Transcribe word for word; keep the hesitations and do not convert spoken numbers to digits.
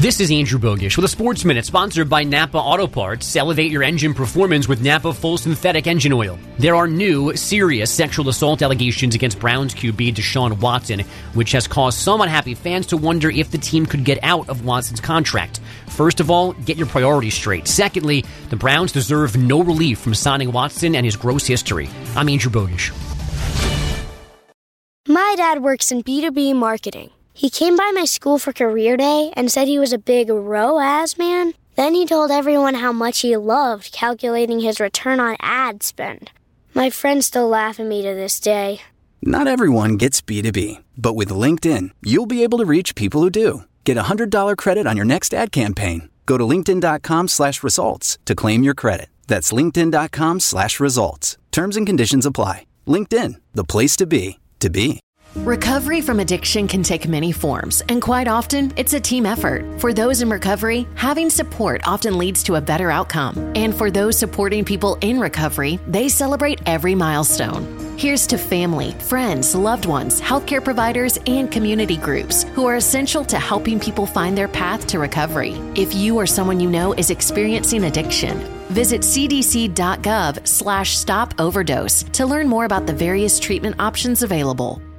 This is Andrew Bogish with a Sports Minute sponsored by Napa Auto Parts. Elevate your engine performance with Napa Full Synthetic Engine Oil. There are new, serious sexual assault allegations against Browns Q B Deshaun Watson, which has caused some unhappy fans to wonder if the team could get out of Watson's contract. First of all, get your priorities straight. Secondly, the Browns deserve no relief from signing Watson and his gross history. I'm Andrew Bogish. My dad works in B two B marketing. He came by my school for career day and said he was a big R O A S man. Then he told everyone how much he loved calculating his return on ad spend. My friends still laugh at me to this day. Not everyone gets B two B, but with LinkedIn, you'll be able to reach people who do. Get a one hundred dollars credit on your next ad campaign. Go to linkedin.com slash results to claim your credit. That's linkedin.com slash results. Terms and conditions apply. LinkedIn, the place to be, to be. Recovery from addiction can take many forms, and quite often, it's a team effort. For those in recovery, having support often leads to a better outcome. And for those supporting people in recovery, they celebrate every milestone. Here's to family, friends, loved ones, healthcare providers, and community groups who are essential to helping people find their path to recovery. If you or someone you know is experiencing addiction, visit cdc.gov slash stop overdose to learn more about the various treatment options available.